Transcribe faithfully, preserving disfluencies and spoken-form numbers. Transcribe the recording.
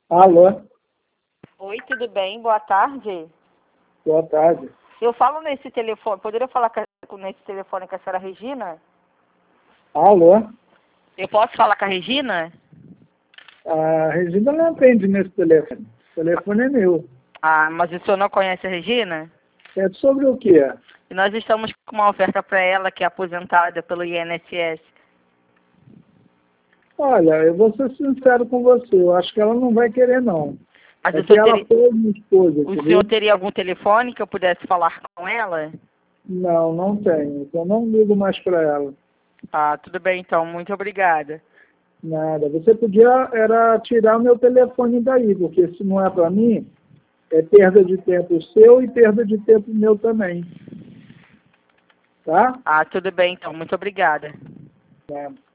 Alô? Oi, tudo bem? Boa tarde. Boa tarde. Eu falo nesse telefone, poderia falar com, nesse telefone com a senhora Regina? Alô? Eu posso falar com a Regina? A Regina não atende nesse telefone. O telefone é meu. Ah, mas o senhor não conhece a Regina? É sobre o quê? E nós estamos com uma oferta para ela, que é aposentada pelo I N S S. Olha, eu vou ser sincero com você. Eu acho que ela não vai querer, não. Mas É o que senhor, ela teria, foi minha esposa, o entendeu? senhor teria algum telefone que eu pudesse falar com ela? Não, não tenho. Eu não ligo mais para ela. Ah, tudo bem então. Muito obrigada. Nada. Você podia era tirar o meu telefone daí, porque se não é para mim, é perda de tempo seu e perda de tempo meu também. Tá? Ah, tudo bem então. Muito obrigada. É.